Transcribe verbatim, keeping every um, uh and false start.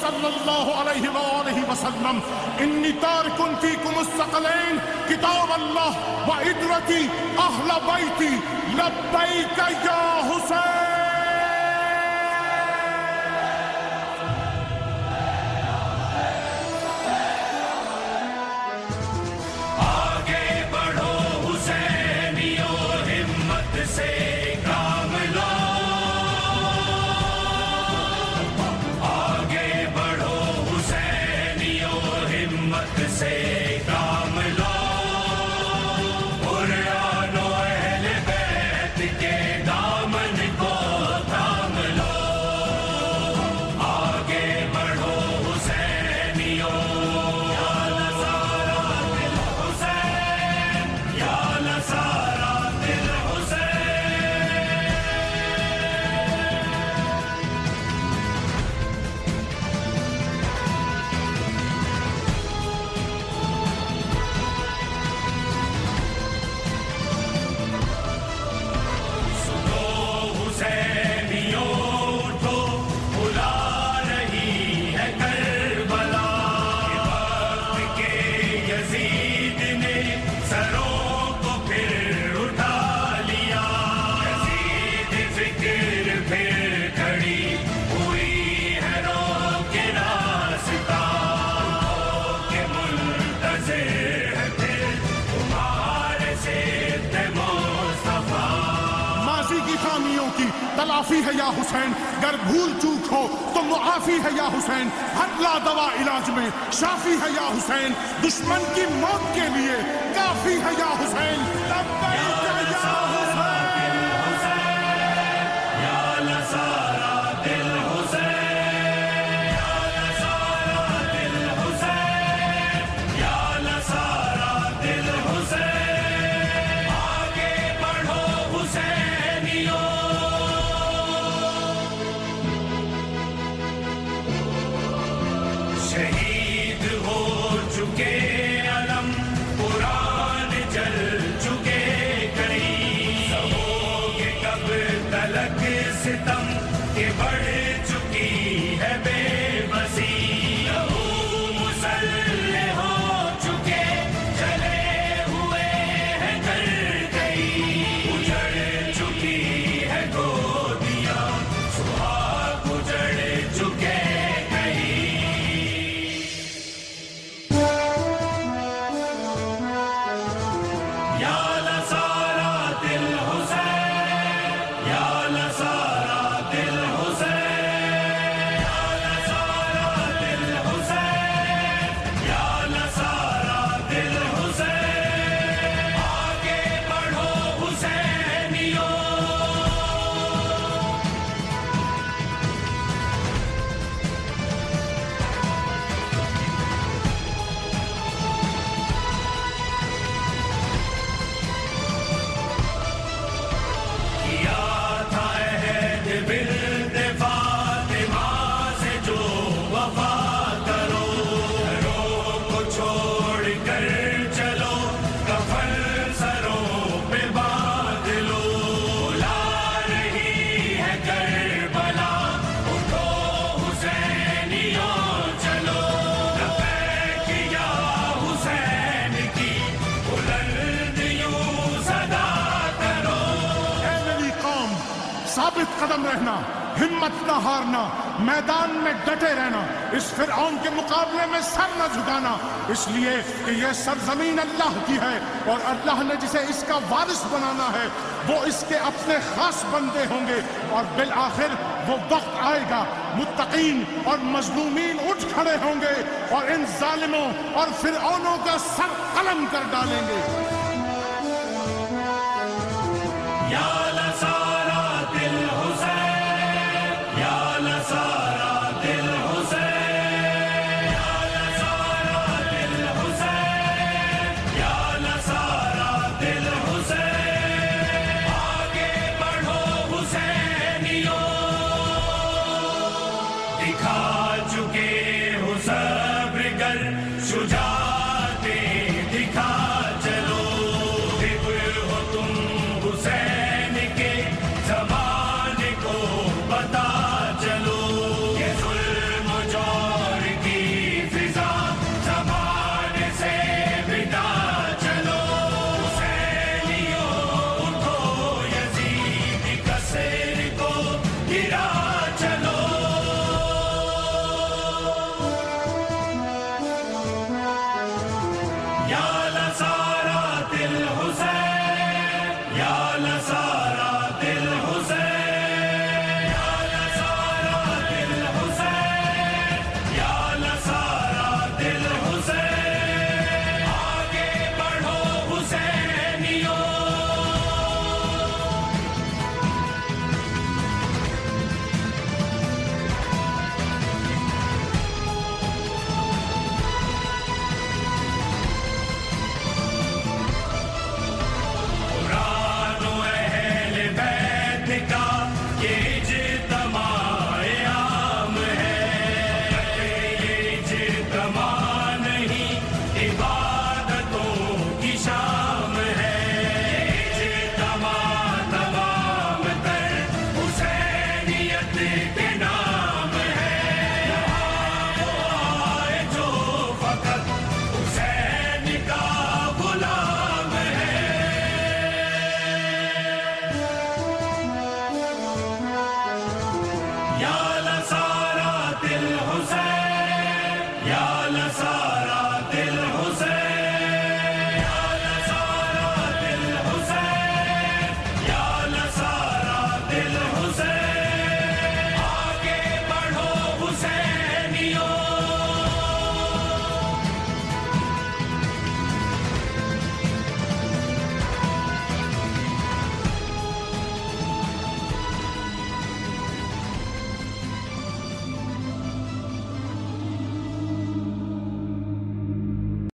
सल्लल्लाहु अलैहि वआलिहि वसल्लम, इन्नी तारिकुन फीकुमुस सकलैन किताब अल्लाह व इदरती अहल बैती लब्बैक या हुसैन। तलाफी है या हुसैन, गर भूल चूक हो तो मुआफी है या हुसैन, हर ला दवा इलाज में शाफी है या हुसैन, दुश्मन की मौत के लिए काफी है या हुसैन। लब्बैक या हुसैन, या लसारा दिल हुसैन, या लसारा दिल हुसैन, या लसारा दिल हुसैन। आगे बढ़ो हुसैनियों, शहीद हो चुके अलम, कुरान जल चुके कई, सहोगे कब तलक सितम के बढ़ चुकी है बेबसी। लहू मुसल्ले हो चुके जले हुए हैं घर कई, उजड़ चुकी है गोदियां, सुहाग उजड़ चुके साबित कदम रहना, हिम्मत न हारना, मैदान में डटे रहना, इस फिरऔन के मुकाबले में सर न झुकाना, इसलिए कि यह सरजमीन अल्लाह की है और अल्लाह ने जिसे इसका वारिस बनाना है वो इसके अपने खास बंदे होंगे और बिल आखिर वो वक्त आएगा मुत्तकीन और मजलूमीन उठ खड़े होंगे और इन जालिमों और फिरऔनों का सर कलम कर डालेंगे। या लसारा दिल हुसैन, या लसारा दिल हुसैन, या लसारा दिल हुसैन, या लसारा दिल हुसैन। आगे बढ़ो हुसैनियों, दिखा चुके हो सब्र गर शुजाते दिखा चलो, दिव्य हो तुम हुसैन के ज़माने को बता चलो। ये जुल्म जो तमा नहीं इबादतों की शाम है। ये तमा तमाम तर हुसैनियत के नाम है। यहाँ वो आए जो फकत हुसैन का गुलाम है। या लसारा दिल हुसैन, या लसारा